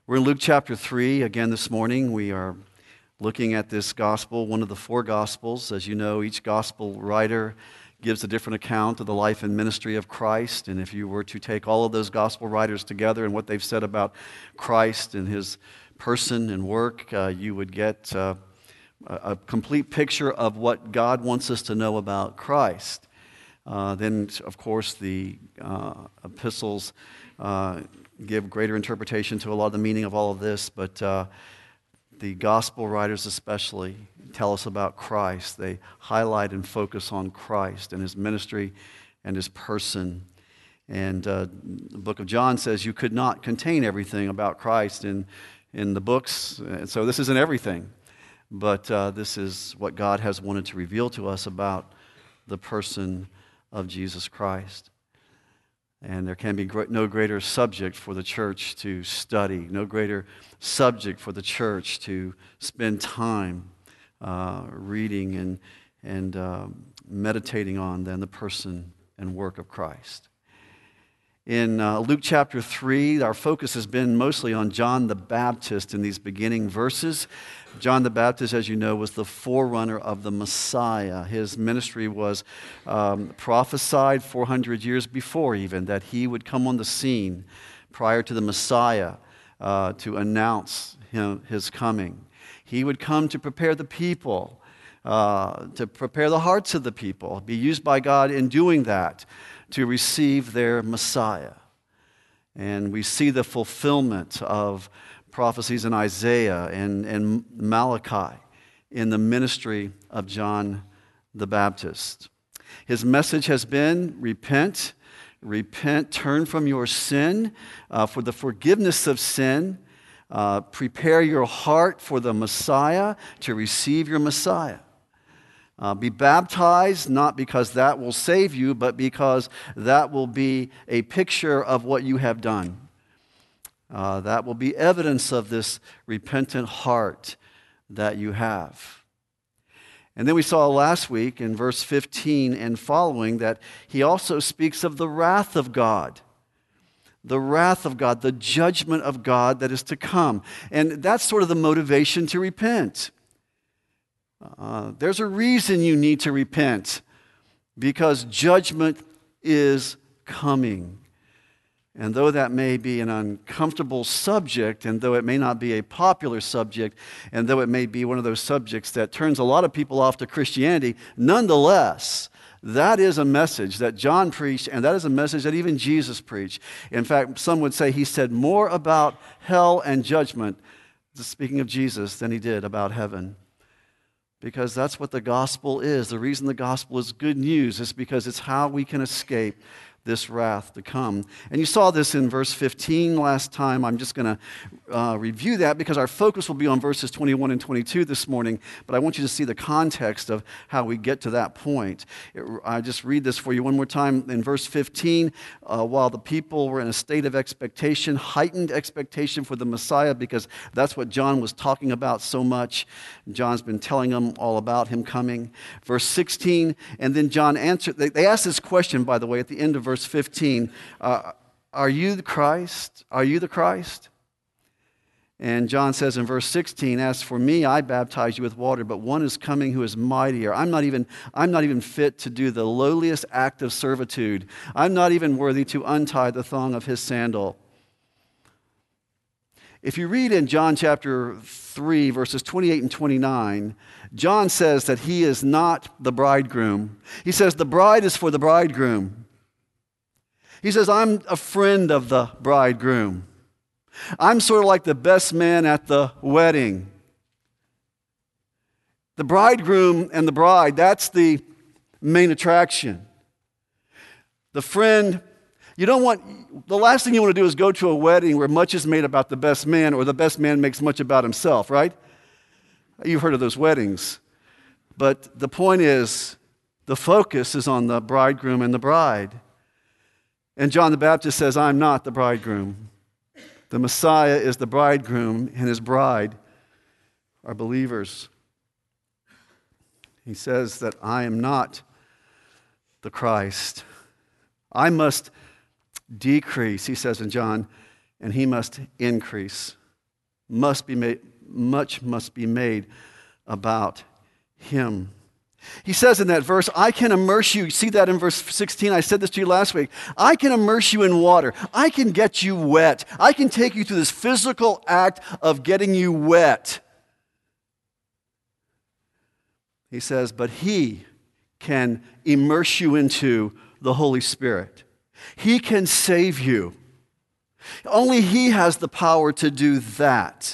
We're in Luke chapter 3 again this morning. We are looking at this gospel, one of the four gospels. As you know, each gospel writer gives a different account of the life and ministry of Christ. And if you were to take all of those gospel writers together and what they've said about Christ and his person and work, you would get a complete picture of what God wants us to know about Christ. Then, of course, the epistles give greater interpretation to a lot of the meaning of all of this, but the gospel writers especially tell us about Christ. They highlight and focus on Christ and his ministry and his person. And the book of John says you could not contain everything about Christ in the books, and so this isn't everything, but this is what God has wanted to reveal to us about the person of Jesus Christ. And there can be no greater subject for the church to study, no greater subject for the church to spend time reading and meditating on than the person and work of Christ. In Luke chapter 3, our focus has been mostly on John the Baptist in these beginning verses. John the Baptist, as you know, was the forerunner of the Messiah. His ministry was prophesied 400 years before even, that he would come on the scene prior to the Messiah to announce his coming. He would come to prepare the people, to prepare the hearts of the people, be used by God in doing that, to receive their Messiah. And we see the fulfillment of prophecies in Isaiah and Malachi in the ministry of John the Baptist. His message has been, repent, turn from your sin for the forgiveness of sin, prepare your heart for the Messiah, to receive your Messiah. Be baptized, not because that will save you, but because that will be a picture of what you have done. That will be evidence of this repentant heart that you have. And then we saw last week in verse 15 and following that he also speaks of the wrath of God. The wrath of God, the judgment of God that is to come. And that's sort of the motivation to repent. There's a reason you need to repent, because judgment is coming. And though that may be an uncomfortable subject, and though it may not be a popular subject, and though it may be one of those subjects that turns a lot of people off to Christianity, nonetheless, that is a message that John preached, and that is a message that even Jesus preached. In fact, some would say he said more about hell and judgment, speaking of Jesus, than he did about heaven. Because that's what the gospel is. The reason the gospel is good news is because it's how we can escape this wrath to come. And you saw this in verse 15 last time. I'm just going to review that because our focus will be on verses 21 and 22 this morning. But I want you to see the context of how we get to that point. I just read this for you one more time. In verse 15, while the people were in a state of expectation, heightened expectation for the Messiah, because that's what John was talking about so much. John's been telling them all about him coming. Verse 16, and then John answered. They asked this question, by the way, at the end of verse 15, are you the Christ? Are you the Christ? And John says in verse 16, as for me, I baptize you with water, but one is coming who is mightier. I'm not even fit to do the lowliest act of servitude. I'm not even worthy to untie the thong of his sandal. If you read in John chapter 3, verses 28 and 29, John says that he is not the bridegroom. He says the bride is for the bridegroom. He says, I'm a friend of the bridegroom. I'm sort of like the best man at the wedding. The bridegroom and the bride, that's the main attraction. The friend, the last thing you want to do is go to a wedding where much is made about the best man, or the best man makes much about himself, right? You've heard of those weddings. But the point is, the focus is on the bridegroom and the bride. And John the Baptist says, I'm not the bridegroom. The Messiah is the bridegroom, and his bride are believers. He says that I am not the Christ. I must decrease, he says in John, and he must increase. much must be made about him. He says in that verse, I can immerse you. See that in verse 16? I said this to you last week. I can immerse you in water. I can get you wet. I can take you through this physical act of getting you wet. He says, but he can immerse you into the Holy Spirit. He can save you. Only he has the power to do that.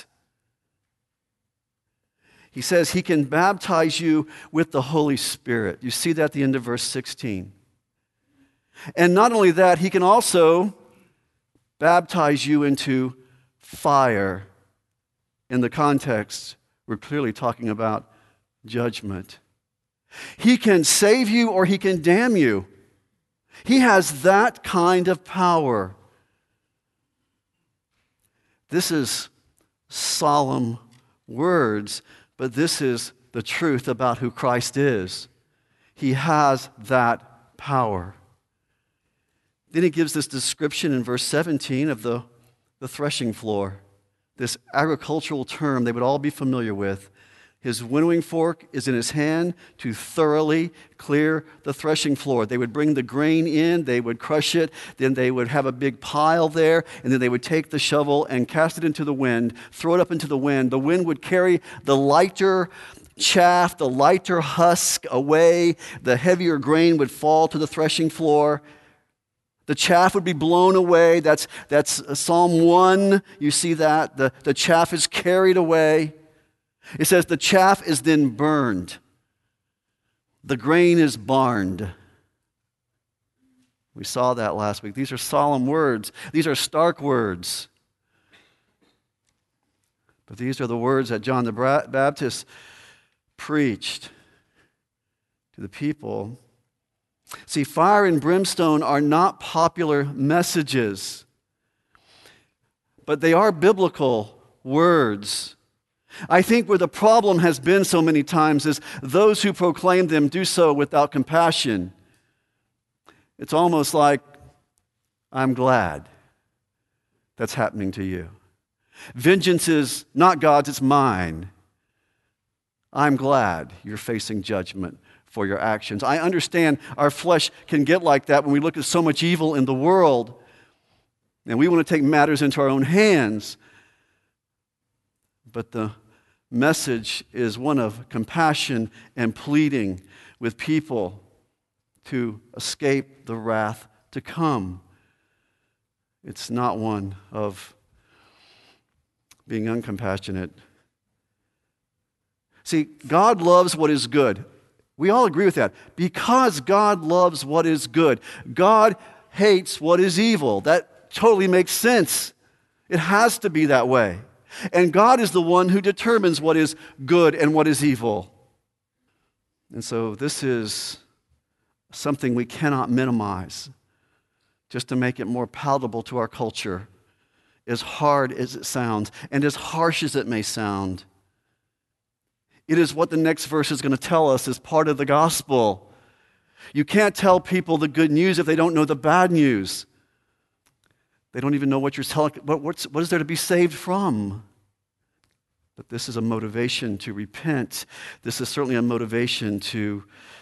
He says he can baptize you with the Holy Spirit. You see that at the end of verse 16. And not only that, he can also baptize you into fire. In the context, we're clearly talking about judgment. He can save you or he can damn you. He has that kind of power. This is solemn words, but this is the truth about who Christ is. He has that power. Then he gives this description in verse 17 of the threshing floor, this agricultural term they would all be familiar with. His winnowing fork is in his hand to thoroughly clear the threshing floor. They would bring the grain in, they would crush it, then they would have a big pile there, and then they would take the shovel and cast it into the wind, throw it up into the wind. The wind would carry the lighter chaff, the lighter husk away. The heavier grain would fall to the threshing floor. The chaff would be blown away. That's Psalm 1. You see that? The chaff is carried away. It says the chaff is then burned. The grain is barned. We saw that last week. These are solemn words. These are stark words. But these are the words that John the Baptist preached to the people. See, fire and brimstone are not popular messages, but they are biblical words. I think where the problem has been so many times is those who proclaim them do so without compassion. It's almost like, I'm glad that's happening to you. Vengeance is not God's, it's mine. I'm glad you're facing judgment for your actions. I understand our flesh can get like that when we look at so much evil in the world and we want to take matters into our own hands. But the message is one of compassion and pleading with people to escape the wrath to come. It's not one of being uncompassionate. See, God loves what is good. We all agree with that. Because God loves what is good, God hates what is evil. That totally makes sense. It has to be that way. And God is the one who determines what is good and what is evil. And so this is something we cannot minimize, just to make it more palatable to our culture, as hard as it sounds and as harsh as it may sound. It is what the next verse is going to tell us as part of the gospel. You can't tell people the good news if they don't know the bad news. They don't even know what you're telling. What is there to be saved from? But this is a motivation to repent. This is certainly a motivation to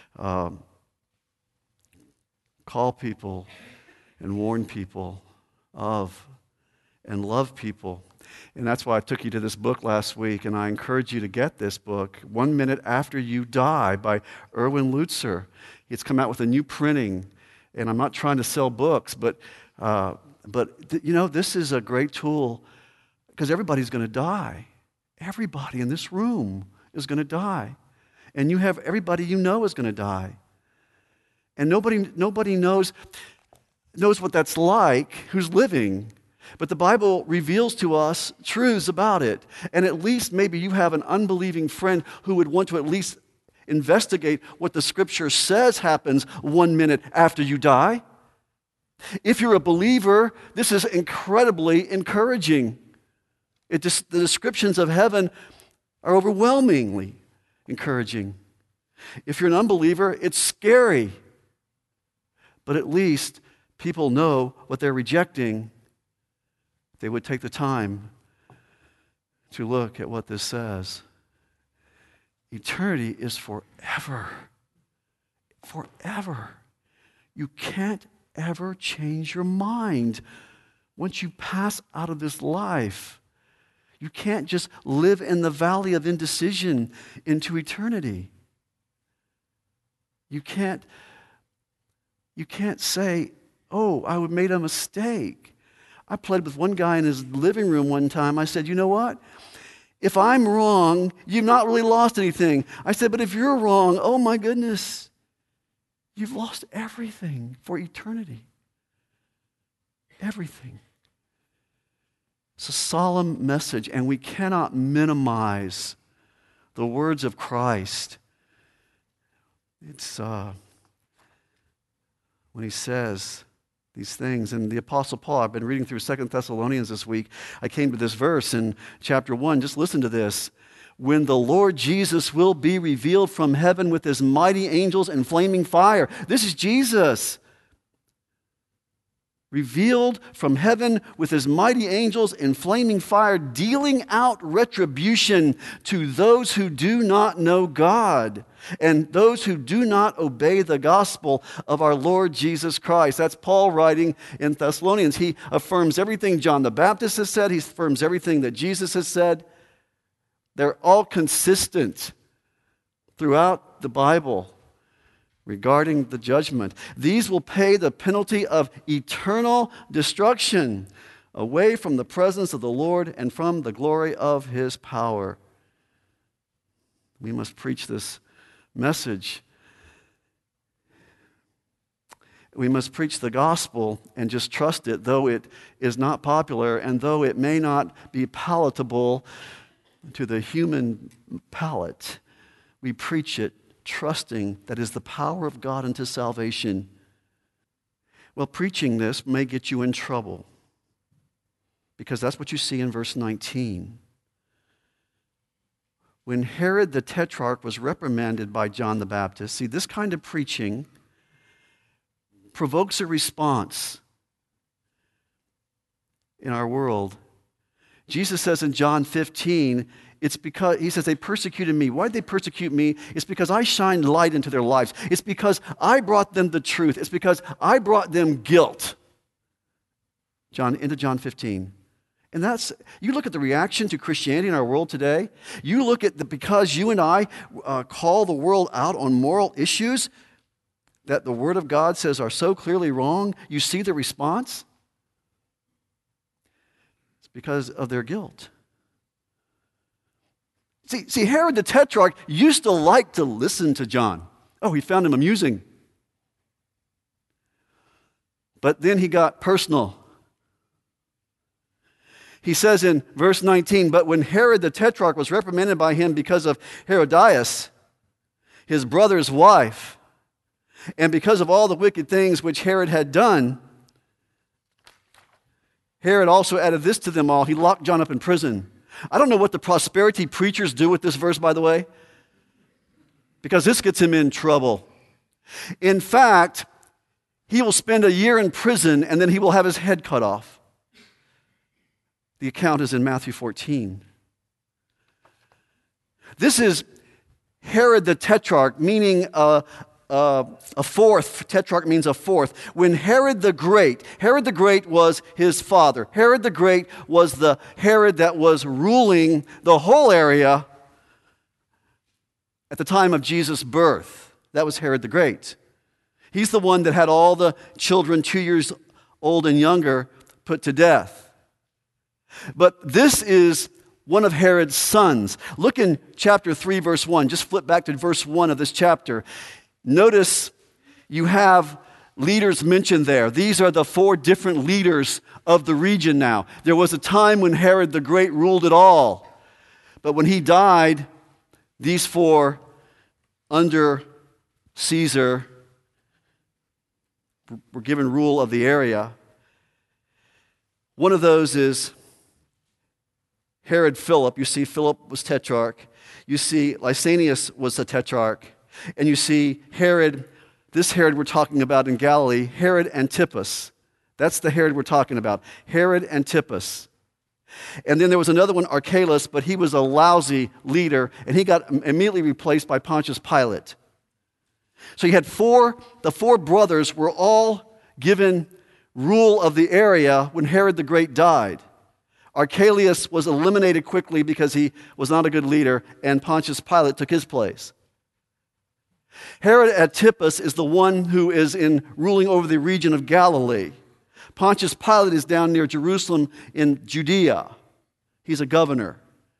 call people and warn people of and love people. And that's why I took you to this book last week, and I encourage you to get this book, 1 Minute After You Die by Erwin Lutzer. It's come out with a new printing, and I'm not trying to sell books, but this is a great tool because everybody's going to die. Everybody in this room is going to die. And you have everybody you know is going to die. And nobody knows what that's like who's living. But the Bible reveals to us truths about it. And at least maybe you have an unbelieving friend who would want to at least investigate what the Scripture says happens 1 minute after you die. If you're a believer, this is incredibly encouraging. The descriptions of heaven are overwhelmingly encouraging. If you're an unbeliever, it's scary. But at least people know what they're rejecting. They would take the time to look at what this says. Eternity is forever. Forever. You can't ever change your mind once you pass out of this life. You can't just live in the valley of indecision into eternity. You can't say, oh, I made a mistake. I played with one guy in his living room one time. I said, you know what? If I'm wrong, you've not really lost anything. I said, but if you're wrong, oh my goodness, you've lost everything for eternity. Everything. It's a solemn message, and we cannot minimize the words of Christ. It's when he says these things. And the Apostle Paul, I've been reading through 2 Thessalonians this week. I came to this verse in chapter 1. Just listen to this. When the Lord Jesus will be revealed from heaven with his mighty angels in flaming fire. This is Jesus. Revealed from heaven with his mighty angels in flaming fire, dealing out retribution to those who do not know God and those who do not obey the gospel of our Lord Jesus Christ. That's Paul writing in Thessalonians. He affirms everything John the Baptist has said. He affirms everything that Jesus has said. They're all consistent throughout the Bible regarding the judgment. These will pay the penalty of eternal destruction away from the presence of the Lord and from the glory of his power. We must preach this message. We must preach the gospel and just trust it, though it is not popular and though it may not be palatable to the human palate. We preach it trusting that is the power of God unto salvation. Well, preaching this may get you in trouble because that's what you see in verse 19. When Herod the Tetrarch was reprimanded by John the Baptist, see, this kind of preaching provokes a response in our world. Jesus says in John 15, it's because, he says, they persecuted me. Why did they persecute me? It's because I shined light into their lives. It's because I brought them the truth. It's because I brought them guilt. Into John 15. And that's, you look at the reaction to Christianity in our world today. You look at because you and I call the world out on moral issues that the Word of God says are so clearly wrong, you see the response? It's because of their guilt. See, Herod the Tetrarch used to like to listen to John. Oh, he found him amusing. But then he got personal. He says in verse 19, but when Herod the Tetrarch was reprimanded by him because of Herodias, his brother's wife, and because of all the wicked things which Herod had done, Herod also added this to them all. He locked John up in prison. I don't know what the prosperity preachers do with this verse, by the way, because this gets him in trouble. In fact, he will spend a year in prison and then he will have his head cut off. The account is in Matthew 14. This is Herod the Tetrarch, meaning a fourth. Tetrarch means a fourth. When Herod the Great was his father. Herod the Great was the Herod that was ruling the whole area at the time of Jesus' birth. That was Herod the Great. He's the one that had all the children 2 years old and younger put to death. But this is one of Herod's sons. Look in chapter 3, verse 1. Just flip back to verse 1 of this chapter. Notice you have leaders mentioned there. These are the 4 different leaders of the region now. There was a time when Herod the Great ruled it all. But when he died, these 4 under Caesar were given rule of the area. One of those is Herod Philip. You see, Philip was tetrarch. You see, Lysanias was the tetrarch. And you see Herod, this Herod we're talking about in Galilee, Herod Antipas. That's the Herod we're talking about. Herod Antipas. And then there was another one, Archelaus, but he was a lousy leader, and he got immediately replaced by Pontius Pilate. So you had the four brothers were all given rule of the area when Herod the Great died. Archelaus was eliminated quickly because he was not a good leader, and Pontius Pilate took his place. Herod Antipas is the one who is ruling over the region of Galilee. Pontius Pilate is down near Jerusalem in Judea. He's a governor.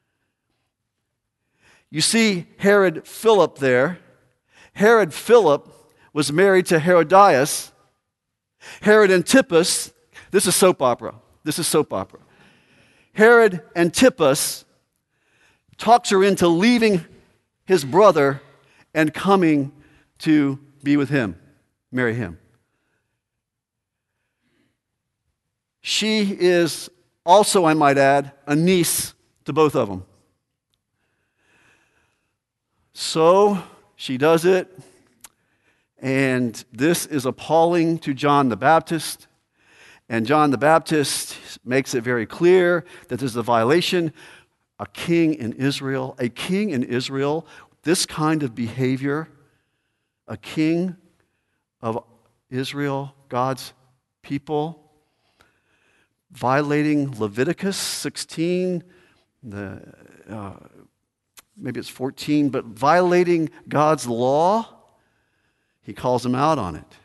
You see Herod Philip there. Herod Philip was married to Herodias. Herod Antipas, this is soap opera. This is soap opera. Herod Antipas talks her into leaving his brother and coming to be with him, marry him. She is also, I might add, a niece to both of them. So she does it, and this is appalling to John the Baptist. And John the Baptist makes it very clear that this is a violation. A king in Israel, this kind of behavior, a king of Israel, God's people, violating Leviticus 16, maybe it's 14, but violating God's law, he calls him out on it.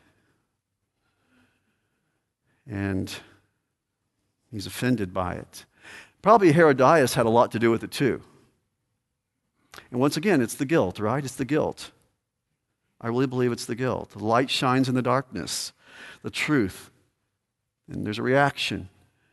And he's offended by it. Probably Herodias had a lot to do with it too. And once again, it's the guilt, right? It's the guilt. I really believe it's the guilt. The light shines in the darkness, the truth. And there's a reaction.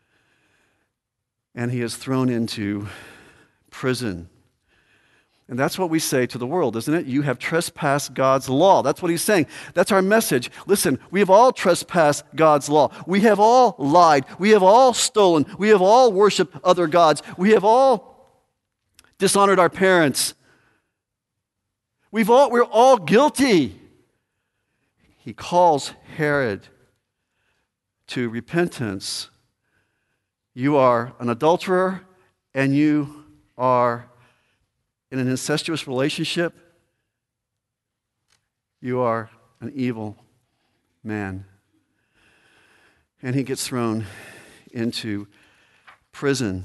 And he is thrown into prison. And that's what we say to the world, isn't it? You have trespassed God's law. That's what he's saying. That's our message. Listen, we have all trespassed God's law. We have all lied. We have all stolen. We have all worshiped other gods. We have all dishonored our parents. We're all guilty. He calls Herod to repentance. You are an adulterer, and you are in an incestuous relationship. You are an evil man. And he gets thrown into prison.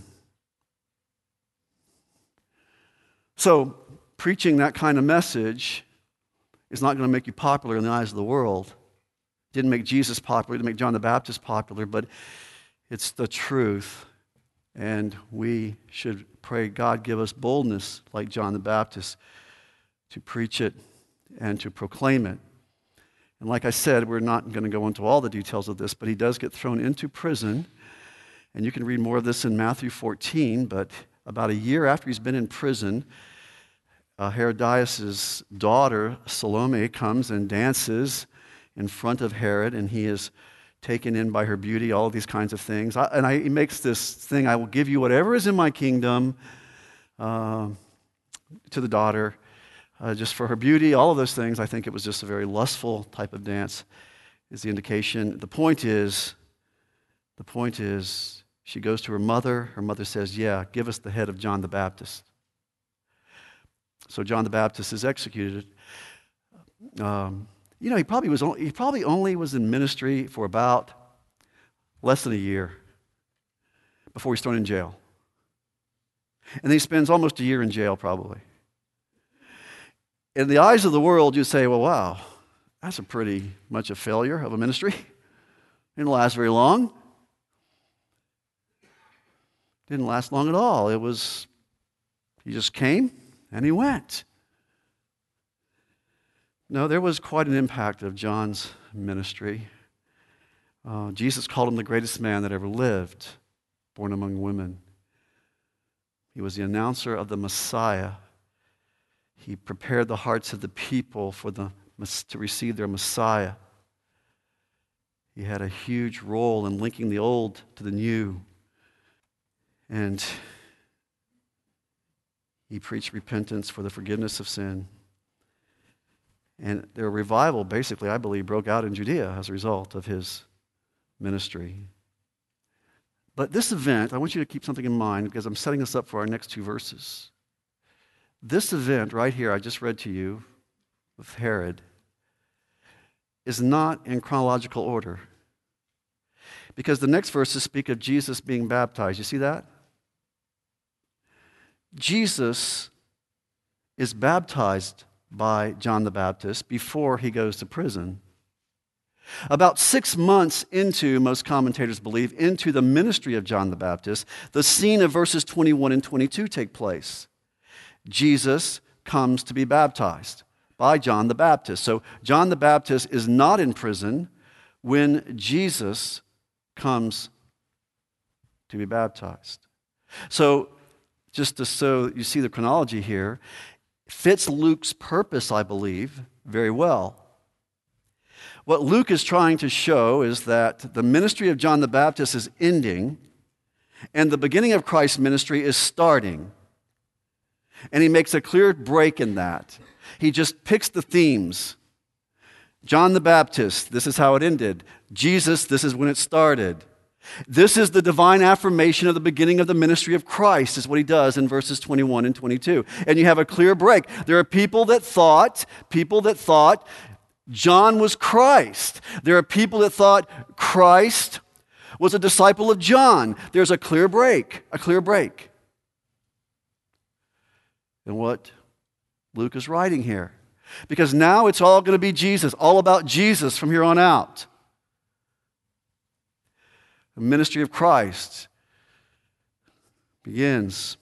So, preaching that kind of message is not going to make you popular in the eyes of the world. It didn't make Jesus popular, it didn't make John the Baptist popular, but it's the truth. And we should pray, God, give us boldness like John the Baptist to preach it and to proclaim it. And like I said, we're not going to go into all the details of this, but he does get thrown into prison. And you can read more of this in Matthew 14, but about a year after he's been in prison, Herodias' daughter, Salome, comes and dances in front of Herod, and he is taken in by her beauty, all of these kinds of things. He makes this thing, I will give you whatever is in my kingdom, to the daughter, just for her beauty, all of those things. I think it was just a very lustful type of dance is the indication. The point is, she goes to her mother. Her mother says, yeah, give us the head of John the Baptist. So John the Baptist is executed. He probably only was in ministry for about less than a year before he's thrown in jail. And then he spends almost a year in jail, probably. In the eyes of the world, you say, well, wow, that's a pretty much a failure of a ministry. Didn't last very long. Didn't last long at all. He just came and he went. No, there was quite an impact of John's ministry. Jesus called him the greatest man that ever lived, born among women. He was the announcer of the Messiah. He prepared the hearts of the people to receive their Messiah. He had a huge role in linking the old to the new. And he preached repentance for the forgiveness of sin. And their revival, basically, I believe, broke out in Judea as a result of his ministry. But this event, I want you to keep something in mind because I'm setting us up for our next two verses. This event right here, I just read to you with Herod, is not in chronological order. Because the next verses speak of Jesus being baptized. You see that? Jesus is baptized by John the Baptist before he goes to prison. About 6 months into, most commentators believe, into the ministry of John the Baptist, the scene of verses 21 and 22 take place. Jesus comes to be baptized by John the Baptist. So John the Baptist is not in prison when Jesus comes to be baptized. So so you see the chronology here, fits Luke's purpose, I believe, very well. What Luke is trying to show is that the ministry of John the Baptist is ending and the beginning of Christ's ministry is starting. And he makes a clear break in that. He just picks the themes. John the Baptist, this is how it ended. Jesus, this is when it started. This is the divine affirmation of the beginning of the ministry of Christ, is what he does in verses 21 and 22. And you have a clear break. There are people that thought John was Christ. There are people that thought Christ was a disciple of John. There's a clear break. And what Luke is writing here. Because now it's all going to be Jesus, all about Jesus from here on out. The ministry of Christ begins.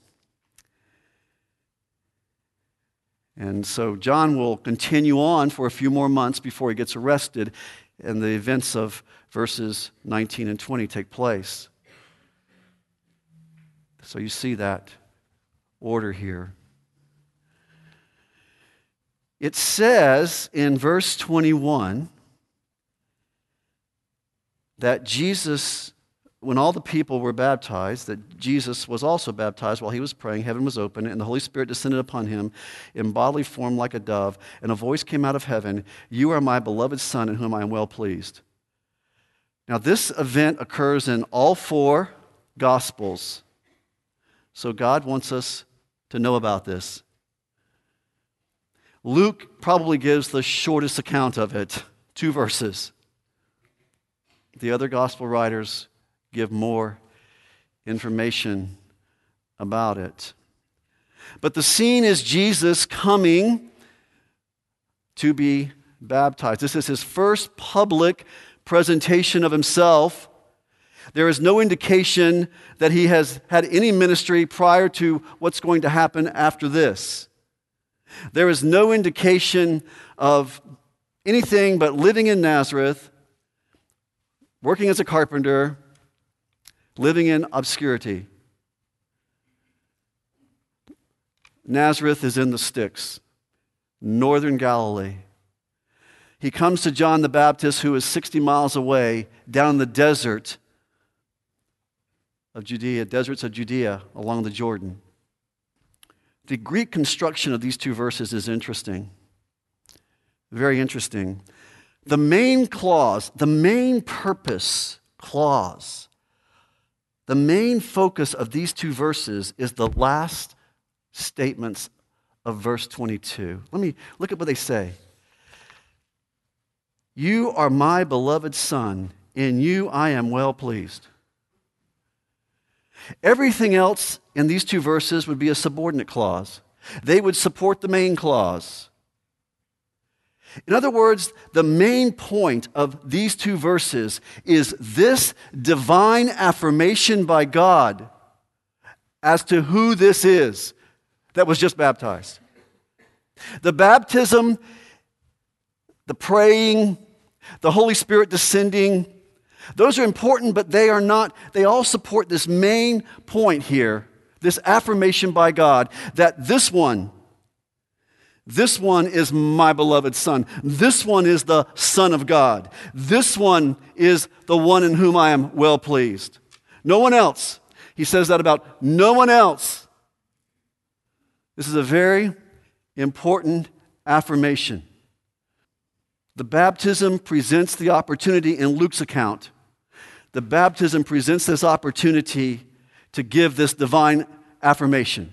And so John will continue on for a few more months before he gets arrested, and the events of verses 19 and 20 take place. So you see that order here. It says in verse 21 that Jesus, when all the people were baptized, that Jesus was also baptized while he was praying. Heaven was open, and the Holy Spirit descended upon him in bodily form like a dove, and a voice came out of heaven, "You are my beloved Son, in whom I am well pleased." Now, this event occurs in all four Gospels, so God wants us to know about this. Luke probably gives the shortest account of it, 2 verses. The other gospel writers give more information about it. But the scene is Jesus coming to be baptized. This is his first public presentation of himself. There is no indication that he has had any ministry prior to what's going to happen after this. There is no indication of anything but living in Nazareth, working as a carpenter, living in obscurity. Nazareth is in the sticks, northern Galilee. He comes to John the Baptist, who is 60 miles away, down the desert of Judea, deserts of Judea along the Jordan. The Greek construction of these 2 verses is interesting, very interesting. The main clause, the main purpose clause, the main focus of these 2 verses is the last statements of verse 22. Let me look at what they say. "You are my beloved Son, in you I am well pleased." Everything else in these 2 verses would be a subordinate clause. They would support the main clause. In other words, the main point of these 2 verses is this divine affirmation by God as to who this is that was just baptized. The baptism, the praying, the Holy Spirit descending, those are important, but they are not. They all support this main point here, this affirmation by God that this one is my beloved Son. This one is the Son of God. This one is the one in whom I am well pleased. No one else. He says that about no one else. This is a very important affirmation. The baptism presents the opportunity in Luke's account the baptism presents this opportunity to give this divine affirmation.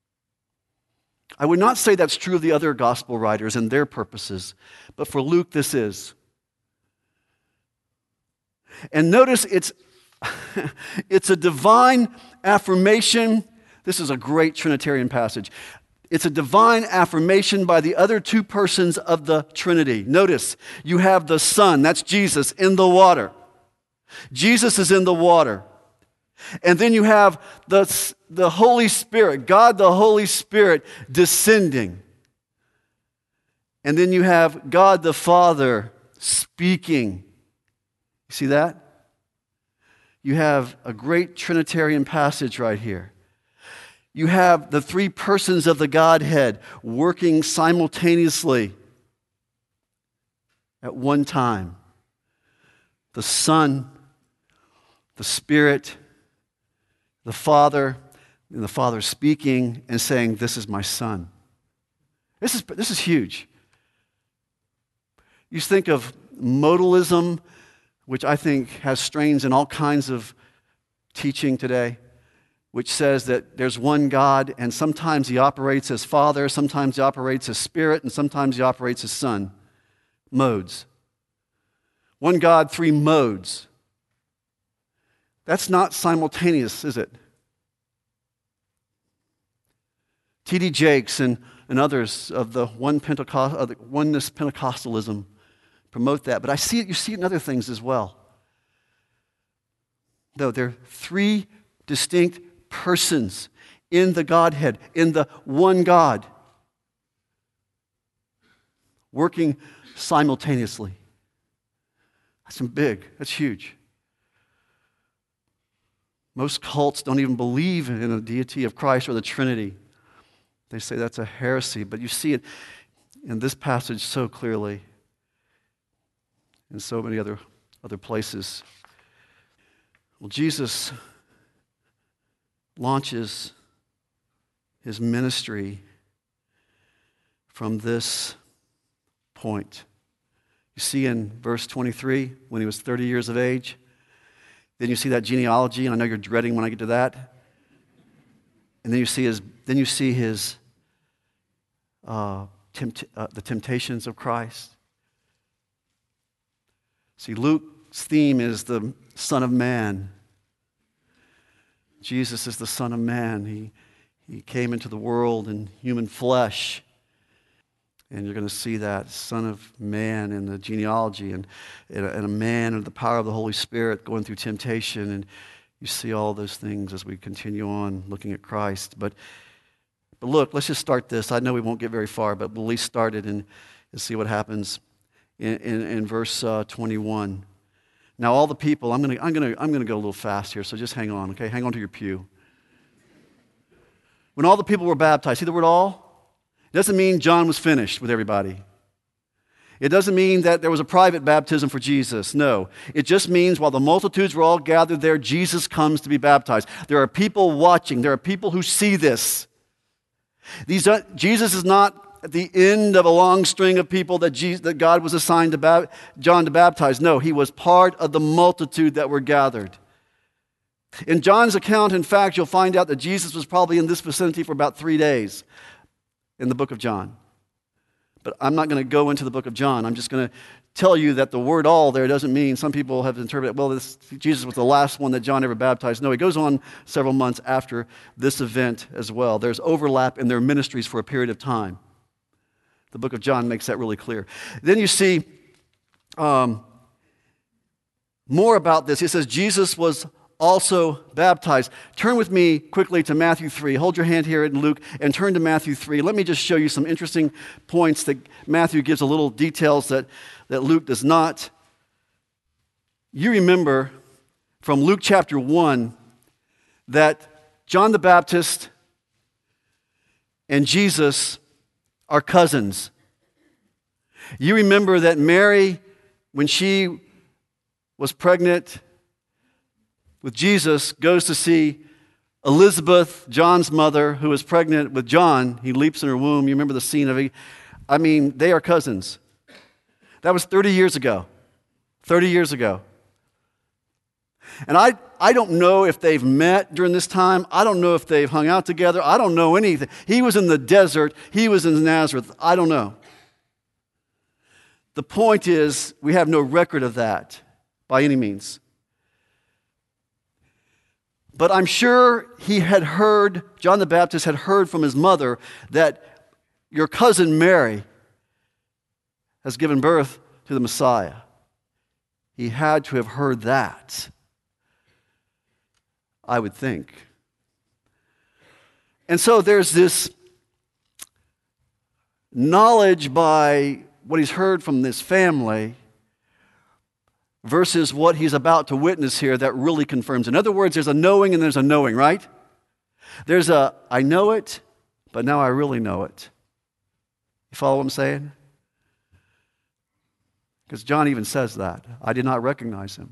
I would not say that's true of the other gospel writers and their purposes, but for Luke this is. And notice it's a divine affirmation. This is a great Trinitarian passage. It's a divine affirmation by the other two persons of the Trinity. Notice, you have the Son, that's Jesus, in the water. Jesus is in the water. And then you have the Holy Spirit, God the Holy Spirit descending. And then you have God the Father speaking. You see that? You have a great Trinitarian passage right here. You have the three persons of the Godhead working simultaneously at one time. The Son, the Spirit, the Father, and the Father speaking and saying, "This is my Son." This is huge. You think of modalism, which I think has strains in all kinds of teaching today, which says that there's one God, and sometimes he operates as Father, sometimes he operates as Spirit, and sometimes he operates as Son. Modes. One God, three modes. That's not simultaneous, is it? T.D. Jakes and others of the oneness Pentecostalism promote that, but you see it in other things as well. No, there are three distinct persons in the Godhead, in the one God, working simultaneously. That's huge. Most cults don't even believe in a deity of Christ or the Trinity. They say that's a heresy, but you see it in this passage so clearly, in so many other places. Well, Jesus launches his ministry from this point. You see in verse 23, when he was 30 years of age, then you see that genealogy, and I know you're dreading when I get to that. And then you see the temptations of Christ. See, Luke's theme is the Son of Man. Jesus is the Son of Man. He came into the world in human flesh. And you're going to see that Son of Man in the genealogy and a man under the power of the Holy Spirit going through temptation. And you see all those things as we continue on looking at Christ. But look, let's just start this. I know we won't get very far, but we'll at least start it and see what happens in verse 21. Now all the people, I'm going to go a little fast here, so just hang on, okay? Hang on to your pew. When all the people were baptized, see the word all? It doesn't mean John was finished with everybody. It doesn't mean that there was a private baptism for Jesus. No. It just means while the multitudes were all gathered there, Jesus comes to be baptized. There are people watching. There are people who see this. Jesus is not at the end of a long string of people that God was assigned to John to baptize. No, he was part of the multitude that were gathered. In John's account, in fact, you'll find out that Jesus was probably in this vicinity for about 3 days in the book of John. But I'm not going to go into the book of John. I'm just going to tell you that the word all there doesn't mean, some people have interpreted, well, Jesus was the last one that John ever baptized. No, he goes on several months after this event as well. There's overlap in their ministries for a period of time. The book of John makes that really clear. Then you see more about this. It says Jesus was also baptized. Turn with me quickly to Matthew 3. Hold your hand here in Luke and turn to Matthew 3. Let me just show you some interesting points that Matthew gives a little details that Luke does not. You remember from Luke chapter 1 that John the Baptist and Jesus are cousins. You remember that Mary, when she was pregnant with Jesus, goes to see Elizabeth, John's mother, who is pregnant with John. He leaps in her womb. You remember the scene of it? I mean, they are cousins. That was 30 years ago. 30 years ago. And I don't know if they've met during this time. I don't know if they've hung out together. I don't know anything. He was in the desert. He was in Nazareth. I don't know. The point is, we have no record of that by any means. But I'm sure he had heard, John the Baptist had heard from his mother that your cousin Mary has given birth to the Messiah. He had to have heard that, I would think. And so there's this knowledge by what he's heard from this family versus what he's about to witness here that really confirms. In other words, there's a knowing and there's a knowing, right? There's a, I know it, but now I really know it. You follow what I'm saying? Because John even says that. I did not recognize him.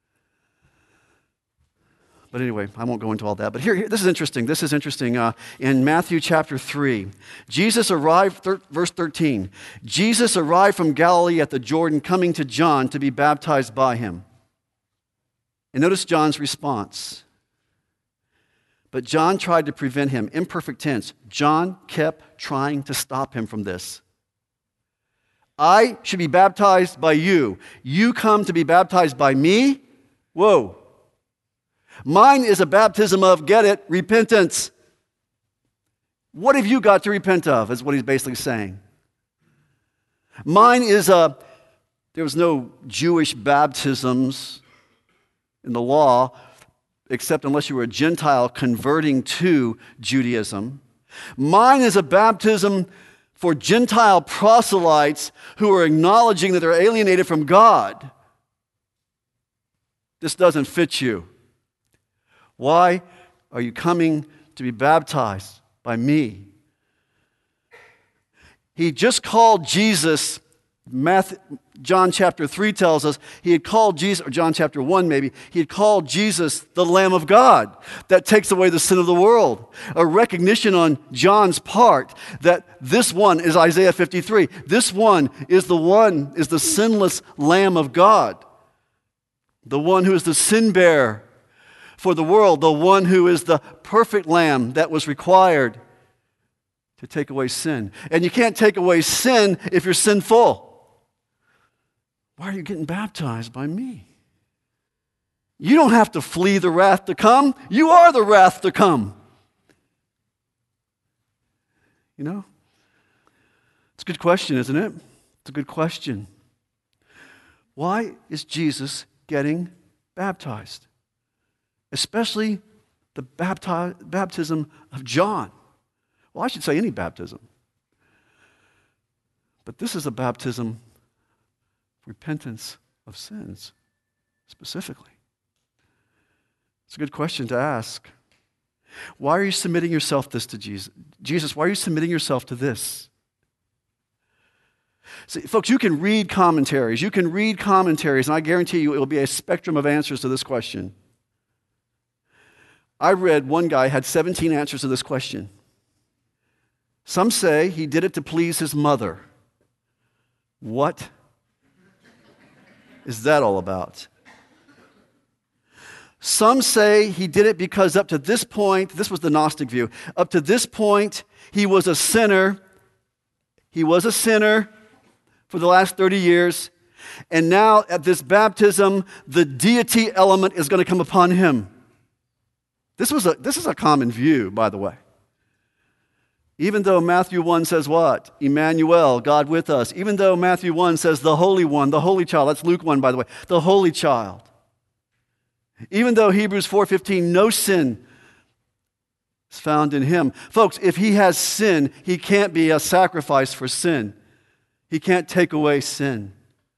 But anyway, I won't go into all that. But here this is interesting. This is interesting. In Matthew chapter 3, Jesus arrived, verse 13, Jesus arrived from Galilee at the Jordan, coming to John to be baptized by him. And notice John's response. But John tried to prevent him. Imperfect tense. John kept trying to stop him from this. I should be baptized by you. You come to be baptized by me? Whoa. Mine is a baptism of, get it, repentance. What have you got to repent of, is what he's basically saying. Mine is there was no Jewish baptisms in the law, except unless you were a Gentile converting to Judaism. Mine is a baptism for Gentile proselytes who are acknowledging that they're alienated from God. This doesn't fit you. Why are you coming to be baptized by me? He just called Jesus, John chapter 3 tells us, he had called Jesus, or John chapter 1 maybe, he had called Jesus the Lamb of God that takes away the sin of the world. A recognition on John's part that this one is Isaiah 53. This one is the sinless Lamb of God. The one who is the sin bearer for the world, the one who is the perfect lamb that was required to take away sin. And you can't take away sin if you're sinful. Why are you getting baptized by me? You don't have to flee the wrath to come. You are the wrath to come. You know? It's a good question, isn't it? It's a good question. Why is Jesus getting baptized? Especially the baptism of John. Well, I should say any baptism. But this is a baptism of repentance of sins, specifically. It's a good question to ask. Why are you submitting yourself this to Jesus? Jesus, why are you submitting yourself to this? See, folks, you can read commentaries. And I guarantee you it will be a spectrum of answers to this question. I read one guy had 17 answers to this question. Some say he did it to please his mother. What is that all about? Some say he did it because up to this point, this was the Gnostic view, up to this point, he was a sinner. He was a sinner for the last 30 years. And now at this baptism, the deity element is going to come upon him. This is a common view, by the way. Even though Matthew 1 says what? Emmanuel, God with us. Even though Matthew 1 says the Holy One, the Holy Child. That's Luke 1, by the way. The Holy Child. Even though Hebrews 4:15, no sin is found in him. Folks, if he has sin, he can't be a sacrifice for sin. He can't take away sin.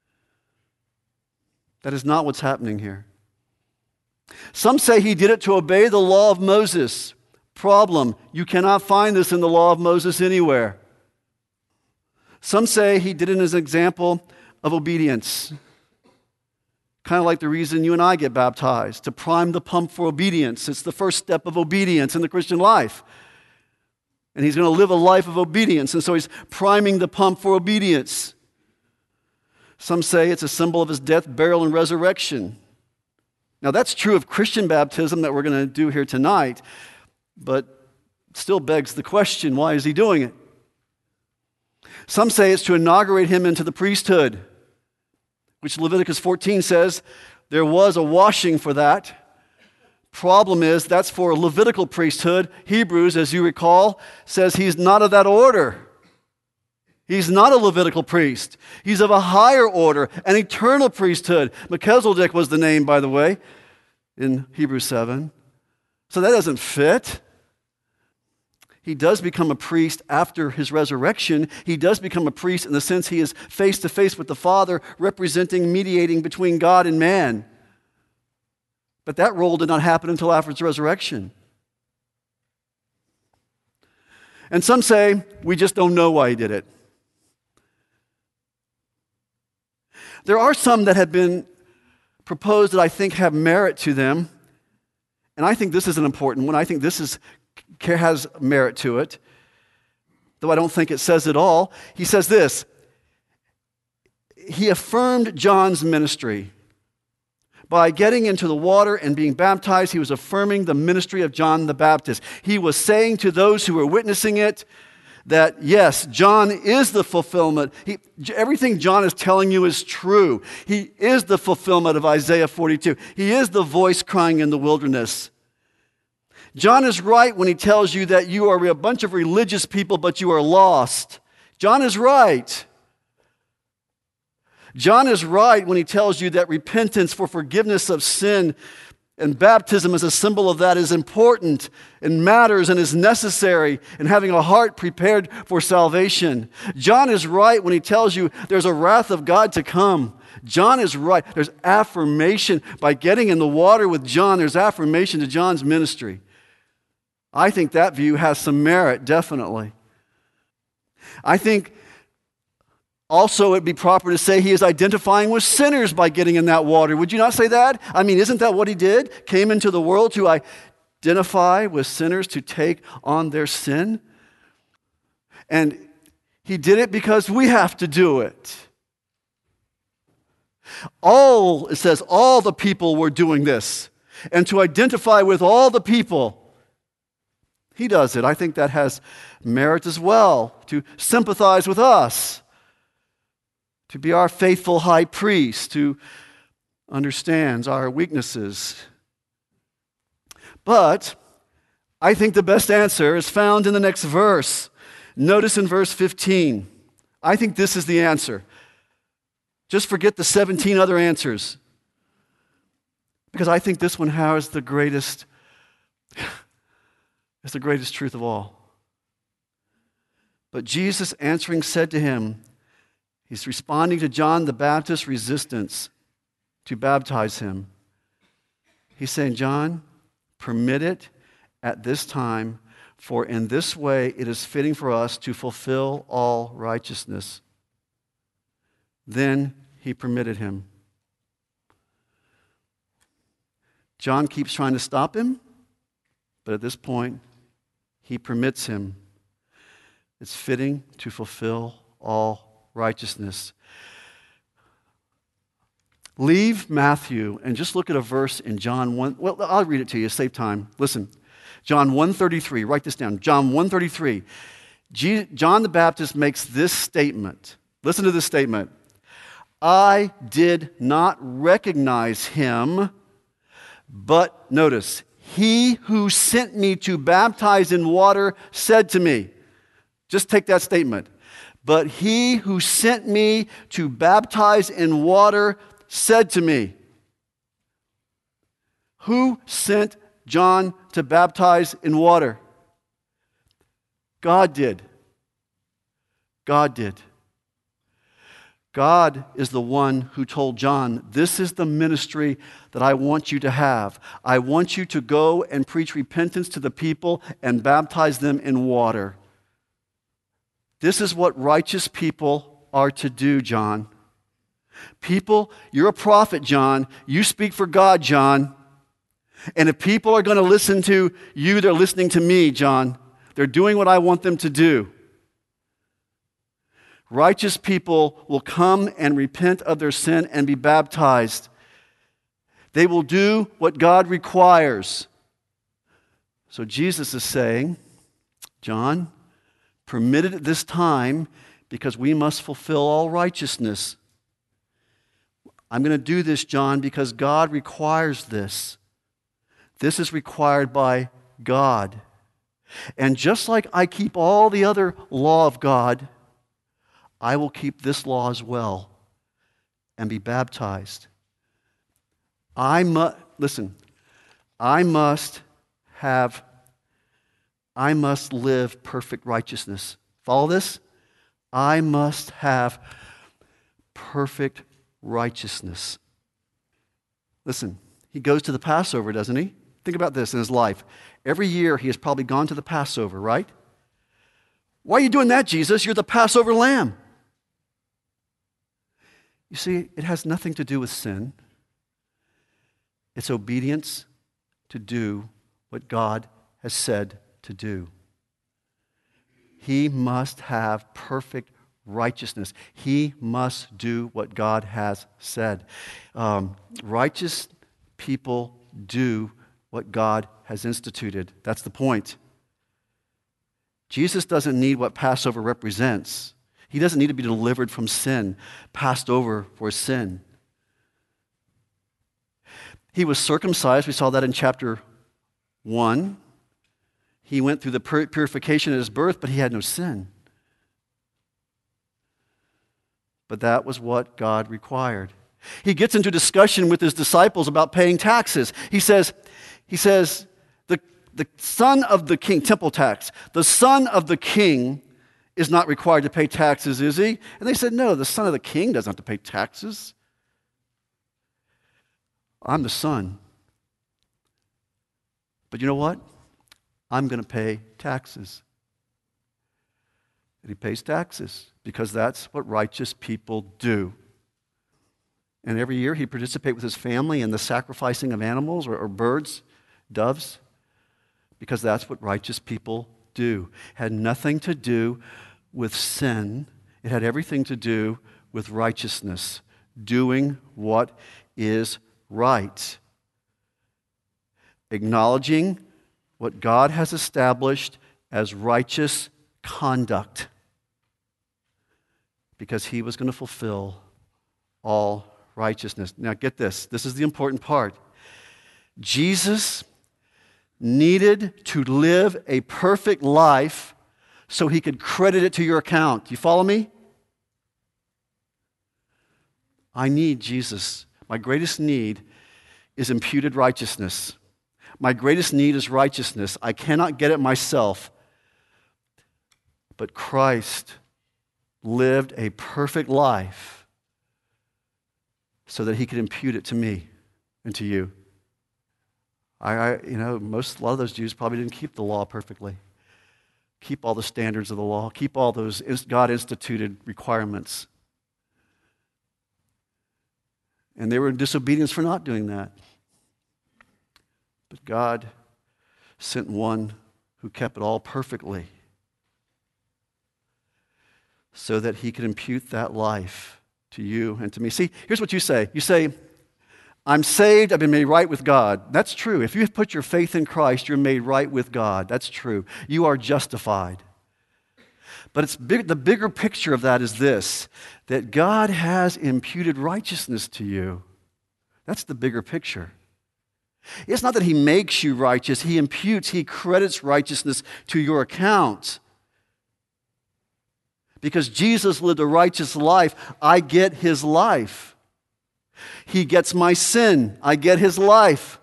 That is not what's happening here. Some say he did it to obey the law of Moses. Problem, you cannot find this in the law of Moses anywhere. Some say he did it as an example of obedience. Kind of like the reason you and I get baptized, to prime the pump for obedience. It's the first step of obedience in the Christian life. And he's going to live a life of obedience, and so he's priming the pump for obedience. Some say it's a symbol of his death, burial, and resurrection. Now, that's true of Christian baptism that we're going to do here tonight, but still begs the question, why is he doing it? Some say it's to inaugurate him into the priesthood, which Leviticus 14 says there was a washing for that. Problem is, that's for a Levitical priesthood. Hebrews, as you recall, says he's not of that order. He's not a Levitical priest. He's of a higher order, an eternal priesthood. Melchizedek was the name, by the way, in Hebrews 7. So that doesn't fit. He does become a priest after his resurrection. He does become a priest in the sense he is face to face with the Father, representing, mediating between God and man. But that role did not happen until after his resurrection. And some say, we just don't know why he did it. There are some that have been proposed that I think have merit to them. And I think this is an important one. I think this has merit to it, though I don't think it says it all. He says this: he affirmed John's ministry. By getting into the water and being baptized, he was affirming the ministry of John the Baptist. He was saying to those who were witnessing it that, yes, John is the fulfillment. Everything John is telling you is true. He is the fulfillment of Isaiah 42. He is the voice crying in the wilderness. John is right when he tells you that you are a bunch of religious people, but you are lost. John is right. John is right when he tells you that repentance for forgiveness of sin and baptism as a symbol of that is important and matters and is necessary in having a heart prepared for salvation. John is right when he tells you there's a wrath of God to come. John is right. There's affirmation. By getting in the water with John, there's affirmation to John's ministry. I think that view has some merit, definitely. I think also it'd be proper to say he is identifying with sinners by getting in that water. Would you not say that? I mean, isn't that what he did? Came into the world to identify with sinners, to take on their sin. And he did it because we have to do it. It says all the people were doing this. And to identify with all the people, he does it. I think that has merit as well, to sympathize with us, to be our faithful high priest who understands our weaknesses. But I think the best answer is found in the next verse. Notice in verse 15. I think this is the answer. Just forget the 17 other answers, because I think this one has the greatest truth of all. But Jesus answering said to him, he's responding to John the Baptist's resistance to baptize him. He's saying, John, permit it at this time, for in this way it is fitting for us to fulfill all righteousness. Then he permitted him. John keeps trying to stop him, but at this point, he permits him. It's fitting to fulfill all righteousness. Leave Matthew and just look at a verse in John 1. Well, I'll read it to you, save time. Listen, John 1:33. Write this down. John 1:33. John the Baptist makes this statement. Listen to this statement. I did not recognize him, but notice, he who sent me to baptize in water said to me. Just take that statement. But he who sent me to baptize in water said to me. Who sent John to baptize in water? God did. God did. God is the one who told John, this is the ministry that I want you to have. I want you to go and preach repentance to the people and baptize them in water. This is what righteous people are to do, John. People, you're a prophet, John. You speak for God, John. And if people are going to listen to you, they're listening to me, John. They're doing what I want them to do. Righteous people will come and repent of their sin and be baptized. They will do what God requires. So Jesus is saying, John, permit it at this time because we must fulfill all righteousness. I'm going to do this, John, because God requires this. This is required by God. And just like I keep all the other law of God, I will keep this law as well and be baptized. I must live perfect righteousness. Follow this? I must have perfect righteousness. Listen, he goes to the Passover, doesn't he? Think about this in his life. Every year he has probably gone to the Passover, right? Why are you doing that, Jesus? You're the Passover lamb. You see, it has nothing to do with sin. It's obedience to do what God has said to do. He must have perfect righteousness. He must do what God has said. Righteous people do what God has instituted. That's the point. Jesus doesn't need what Passover represents. He doesn't need to be delivered from sin, passed over for sin. He was circumcised. We saw that in chapter 1. He went through the purification at his birth, but he had no sin. But that was what God required. He gets into discussion with his disciples about paying taxes. He says, the son of the king, temple tax, the son of the king is not required to pay taxes, is he? And they said, no, the son of the king doesn't have to pay taxes. I'm the son. But you know what? I'm going to pay taxes. And he pays taxes because that's what righteous people do. And every year he participates with his family in the sacrificing of animals or birds, doves, because that's what righteous people do. It had nothing to do with sin. It had everything to do with righteousness, doing what is right, acknowledging what God has established as righteous conduct, because he was going to fulfill all righteousness. Now get this. This is the important part. Jesus needed to live a perfect life so he could credit it to your account. You follow me? I need Jesus. My greatest need is imputed righteousness. My greatest need is righteousness. I cannot get it myself. But Christ lived a perfect life so that he could impute it to me and to you. A lot of those Jews probably didn't keep the law perfectly. Keep all the standards of the law. Keep all those God-instituted requirements. And they were in disobedience for not doing that. But God sent one who kept it all perfectly so that he could impute that life to you and to me. See, here's what you say. You say, I'm saved, I've been made right with God. That's true. If you have put your faith in Christ, you're made right with God. That's true. You are justified. But the bigger picture of that is this, that God has imputed righteousness to you. That's the bigger picture. It's not that he makes you righteous. He imputes, he credits righteousness to your account. Because Jesus lived a righteous life, I get his life. He gets my sin, I get his life.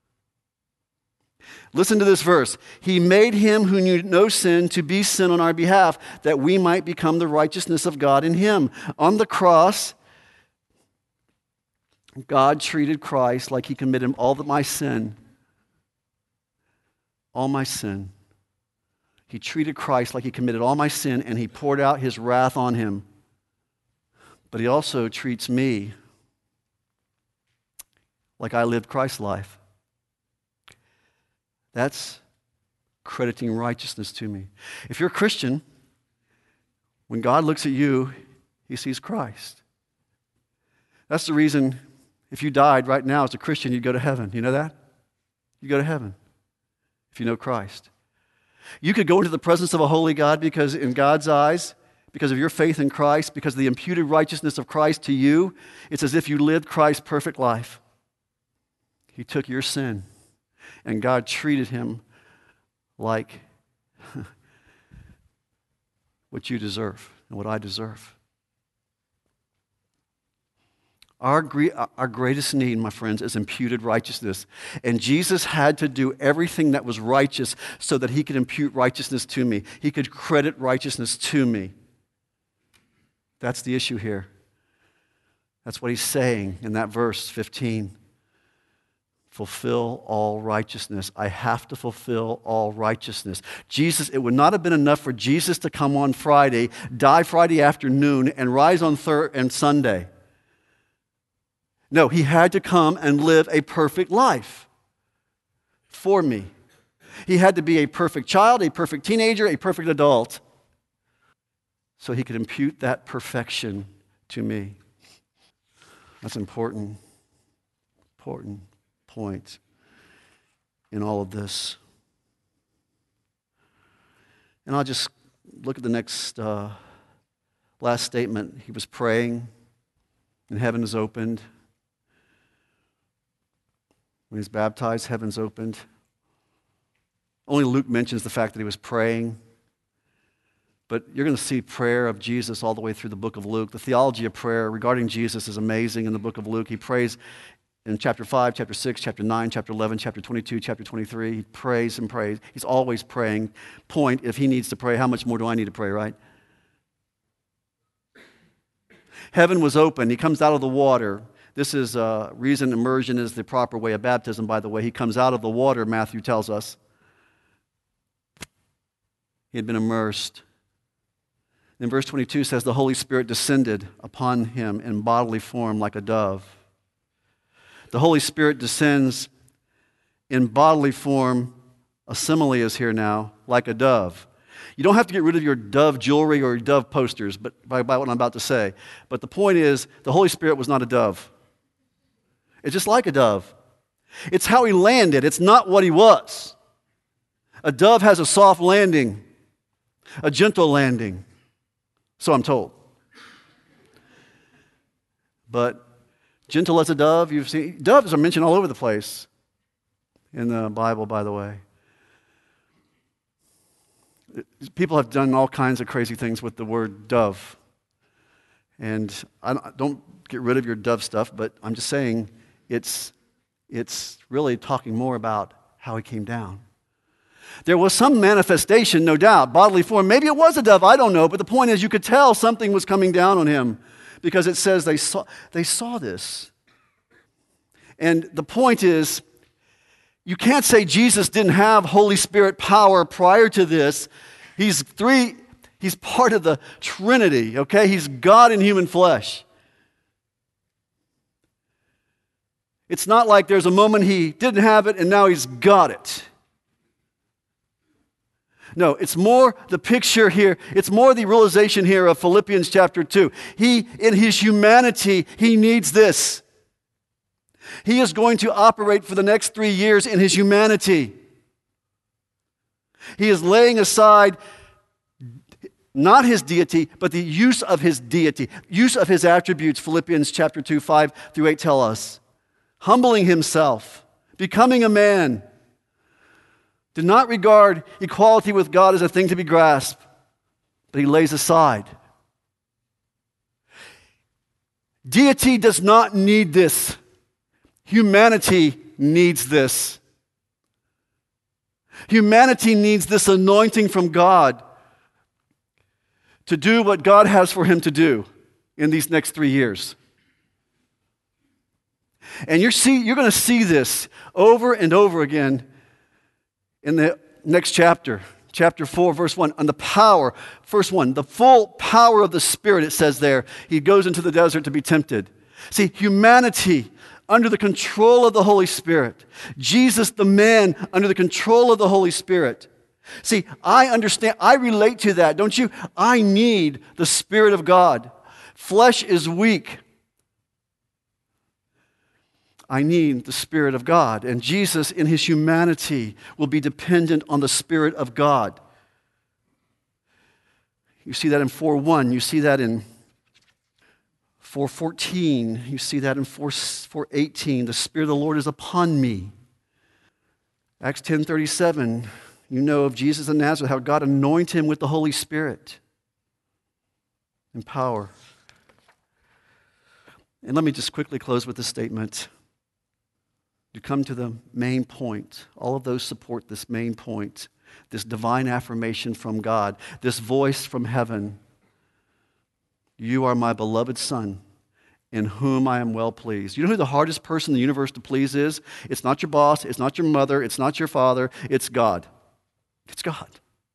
Listen to this verse. He made him who knew no sin to be sin on our behalf, that we might become the righteousness of God in him. On the cross, God treated Christ like he committed all of my sin. All my sin. He treated Christ like he committed all my sin, and he poured out his wrath on him. But he also treats me like I lived Christ's life. That's crediting righteousness to me. If you're a Christian, when God looks at you, he sees Christ. That's the reason If you died right now as a Christian, you'd go to heaven. You know that? You go to heaven if you know Christ. You could go into the presence of a holy God because in God's eyes, because of your faith in Christ, because of the imputed righteousness of Christ to you, it's as if you lived Christ's perfect life. He took your sin, and God treated him like what you deserve and what I deserve. Our greatest need, my friends, is imputed righteousness. And Jesus had to do everything that was righteous so that he could impute righteousness to me. He could credit righteousness to me. That's the issue here. That's what he's saying in that verse 15. Fulfill all righteousness. I have to fulfill all righteousness. Jesus, it would not have been enough for Jesus to come on Friday, die Friday afternoon, and rise on Sunday. No, he had to come and live a perfect life for me. He had to be a perfect child, a perfect teenager, a perfect adult, so he could impute that perfection to me. That's important point in all of this. And I'll just look at the next last statement. He was praying, and heaven is opened. When he's baptized, heaven's opened. Only Luke mentions the fact that he was praying. But you're going to see prayer of Jesus all the way through the book of Luke. The theology of prayer regarding Jesus is amazing in the book of Luke. He prays in chapter 5, chapter 6, chapter 9, chapter 11, chapter 22, chapter 23. He prays and prays. He's always praying. Point, if he needs to pray, how much more do I need to pray, right? Heaven was open. He comes out of the water. This is reason immersion is the proper way of baptism, by the way. He comes out of the water, Matthew tells us. He had been immersed. In verse 22 says, the Holy Spirit descended upon him in bodily form like a dove. The Holy Spirit descends in bodily form, a simile is here now, like a dove. You don't have to get rid of your dove jewelry or your dove posters, but by what I'm about to say. But the point is, the Holy Spirit was not a dove. It's just like a dove. It's how he landed. It's not what he was. A dove has a soft landing, a gentle landing, so I'm told. But gentle as a dove, you've seen, doves are mentioned all over the place in the Bible, by the way. People have done all kinds of crazy things with the word dove. And I don't get rid of your dove stuff, but I'm just saying it's really talking more about how he came down. There was some manifestation, no doubt, bodily form. Maybe it was a dove, I don't know, but the point is you could tell something was coming down on him because it says they saw this. And the point is, you can't say Jesus didn't have Holy Spirit power prior to this. He's part of the Trinity, okay? He's God in human flesh. It's not like there's a moment he didn't have it and now he's got it. No, it's more the picture here. It's more the realization here of Philippians chapter 2. He, in his humanity, he needs this. He is going to operate for the next 3 years in his humanity. He is laying aside not his deity, but the use of his deity, use of his attributes, Philippians chapter 2, 5 through 8 tell us. Humbling himself, becoming a man, did not regard equality with God as a thing to be grasped, but he lays aside. Deity does not need this. Humanity needs this. Humanity needs this anointing from God to do what God has for him to do in these next 3 years. And you're going to see this over and over again in the next chapter, chapter 4, verse 1, on the power, verse 1, the full power of the Spirit, it says there. He goes into the desert to be tempted. See, humanity under the control of the Holy Spirit. Jesus, the man, under the control of the Holy Spirit. See, I understand, I relate to that, don't you? I need the Spirit of God. Flesh is weak. I need the Spirit of God. And Jesus, in his humanity, will be dependent on the Spirit of God. You see that in 4:1. You see that in 4:14. You see that in 4:18. The Spirit of the Lord is upon me. Acts 10:37. You know of Jesus of Nazareth, how God anointed him with the Holy Spirit and power. And let me just quickly close with this statement. To come to the main point, all of those support this main point, this divine affirmation from God, this voice from heaven. You are my beloved Son, in whom I am well pleased. You know who the hardest person in the universe to please is? It's not your boss, it's not your mother, it's not your father, it's God. It's God.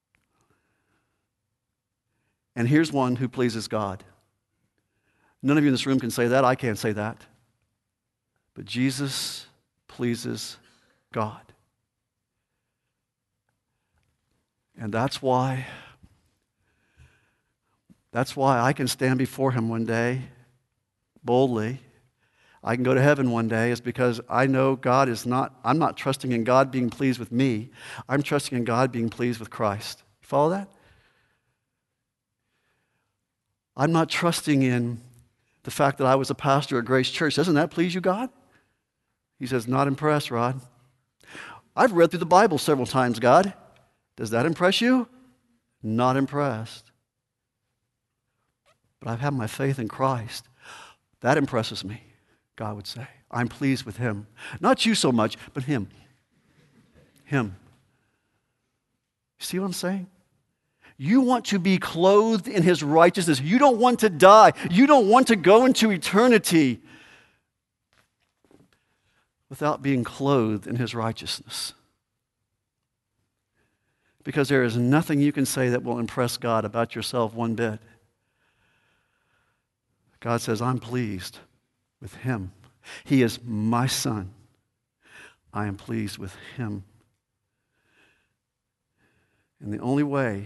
And here's one who pleases God. None of you in this room can say that. I can't say that. But Jesus pleases God. And that's why I can stand before him one day boldly. I can go to heaven one day is because I know I'm not trusting in God being pleased with me. I'm trusting in God being pleased with Christ. You follow that? I'm not trusting in the fact that I was a pastor at Grace Church. Doesn't that please you, God? He says, not impressed, Rod. I've read through the Bible several times, God. Does that impress you? Not impressed. But I've had my faith in Christ. That impresses me, God would say. I'm pleased with him. Not you so much, but him. Him. You see what I'm saying? You want to be clothed in his righteousness. You don't want to die. You don't want to go into eternity without being clothed in his righteousness. Because there is nothing you can say that will impress God about yourself one bit. God says, I'm pleased with him. He is my Son. I am pleased with him. And the only way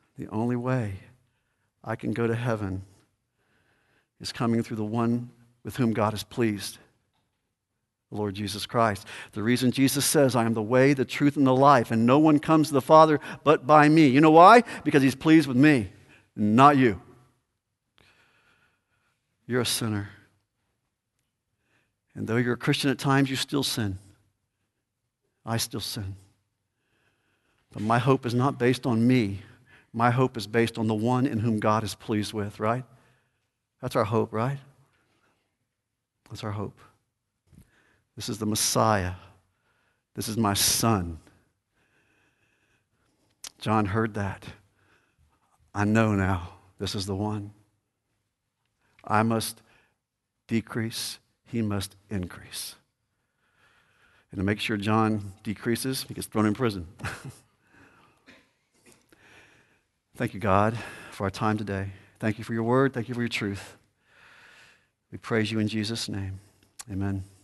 I can go to heaven is coming through the one with whom God is pleased, the Lord Jesus Christ. The reason Jesus says, I am the way, the truth, and the life, and no one comes to the Father but by me. You know why? Because he's pleased with me, not you. You're a sinner. And though you're a Christian at times, you still sin. I still sin. But my hope is not based on me. My hope is based on the one in whom God is pleased with, right? That's our hope, right? That's our hope. This is the Messiah. This is my Son. John heard that. I know now this is the one. I must decrease, he must increase. And to make sure John decreases, he gets thrown in prison. Thank you, God, for our time today. Thank you for your word. Thank you for your truth. We praise you in Jesus' name. Amen.